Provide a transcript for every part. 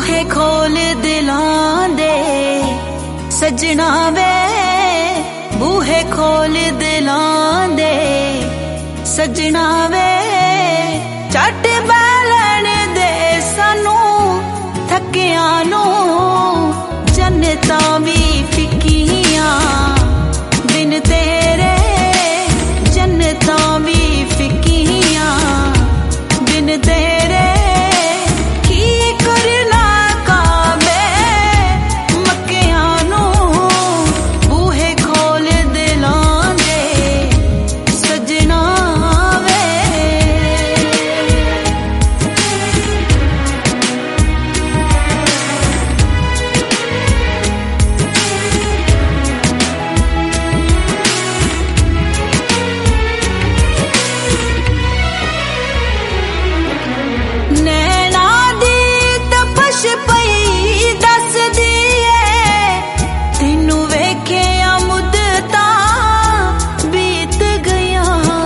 बूहे खोल दिलां दे सजना वे, बूहे खोल दिलां दे सजना वे, झट बैलन दे सानू थकिया नू, जन्नतां भी फिक्कियां बिन तेरे, जन्नतां भी फिक्कियां बिन तेरे, की करना काबे मक्किया नू, बूहे खोल दिलां दे सजना वे। नैना दी तपश पई दस दिए, तेनू वेखिया मुद्दतां बीत गया,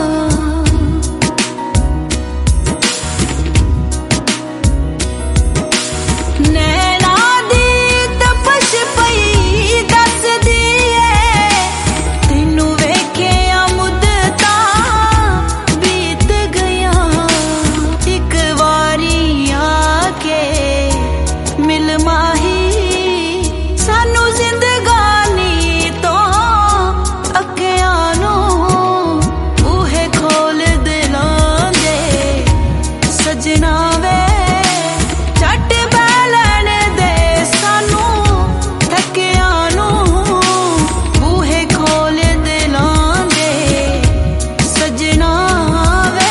नैना दी तपश पई दस दिए, तेनू वेखिया मुद्दतां बीत गया, एक वारी आके मिल माही सानू जिंदगानी तो अक्किया नू, बूहे खोल दिलां दे सजना वे, झट बैलन दे सानू थकिया नू, बूहे खोल दिलां दे सजना वे।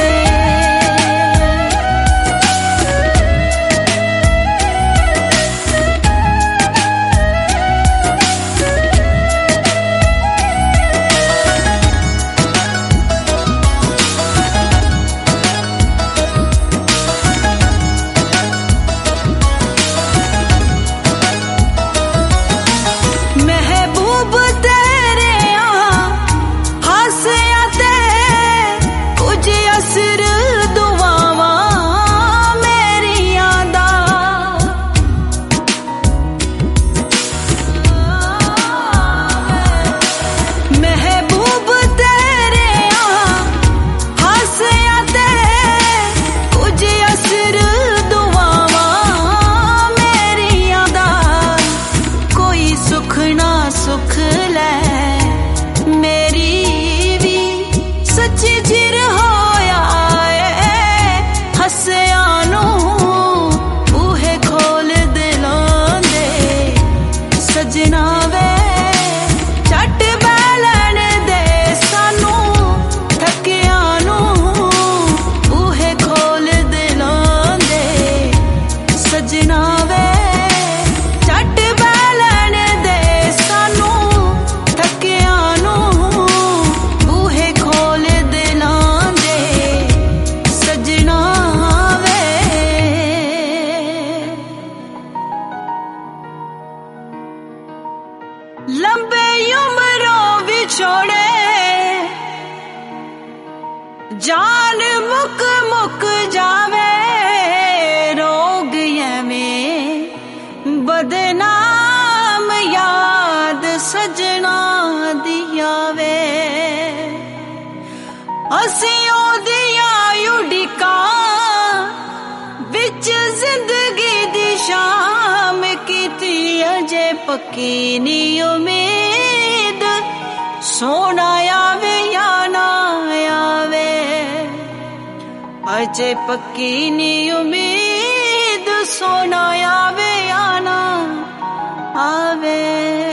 महबूब तेरे हासिया ते कुछ असर दुआवां मेरियां दा, महबूब तेरे हासिया ते कुछ असर दुआवां मेरियां दा, कोई सुख ना सुख ले मेरी भी सच्ची चिर होया ए हसिया नू, बूहे खोल दिलां दे सजना वे, झट बैलन दे सानू थकिया नू, बूहे खोल दिलां दे सजना वे, झट बैलन दे सानू थकिया नू, बूहे खोल दिलां दे सजना वे। लंबे उमरों विछोड़े जान मुक मुक जावे, रोग में बदनाम याद सजना दिया वे, असी ओदिया उडिका बिच जिंदगी दी शाम कीती, अजे पक्की नी उम्मीद सोना आवे या ना आवे, अजे पक्की नी उम्मीद सोना आवे या ना आवे।